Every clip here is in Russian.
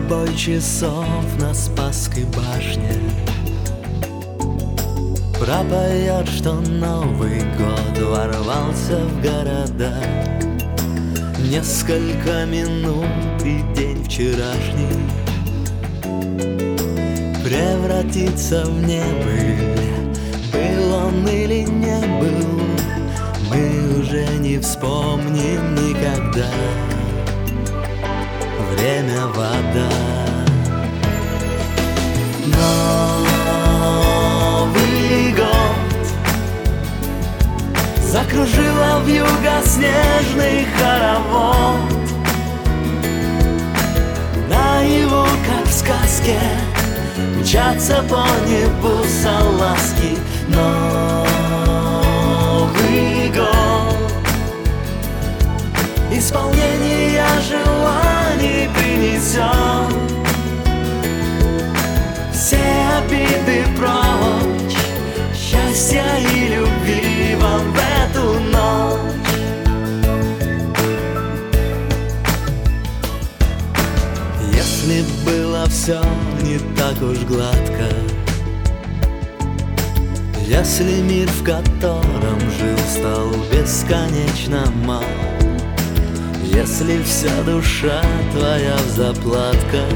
бой часов на Спасской башне пропоет, что Новый год ворвался в города. Несколько минут и день вчерашний превратится в небыль. Был он или не был, мы уже не вспомним никогда. Время — вода. Новый год закружила вьюга снежный хоровод. Наяву, как в сказке, мчатся по небу салазки. Новый год исполнение желаний принесет. Все обиды прочь, счастья и любви вам в эту ночь. Если было все не так уж гладко, если мир, в котором жил, стал бесконечно мал, если вся душа твоя в заплатках,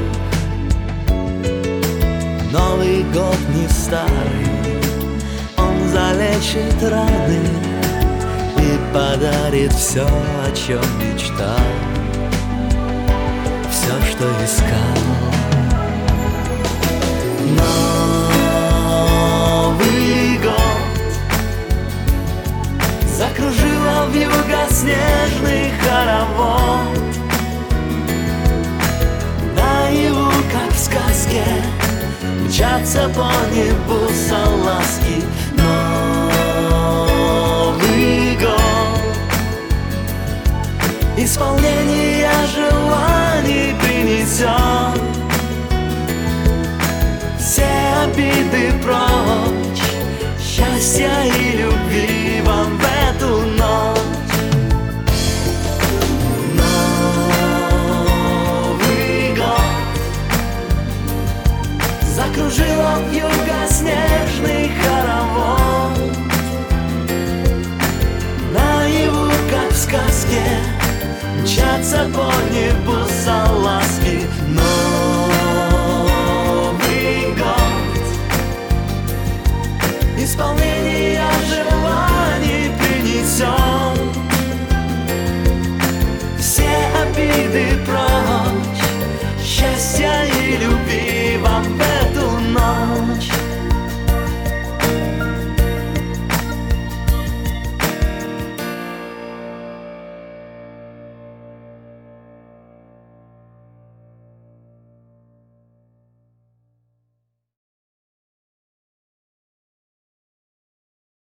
Новый год не старый, он залечит раны и подарит все, о чем мечтал, все, что искал. Новый год закружила вьюга снежный хоровод. Наяву, как в сказке, мчатся по небу салазки. Новый год исполнение желаний принесет. Все обиды прочь, счастья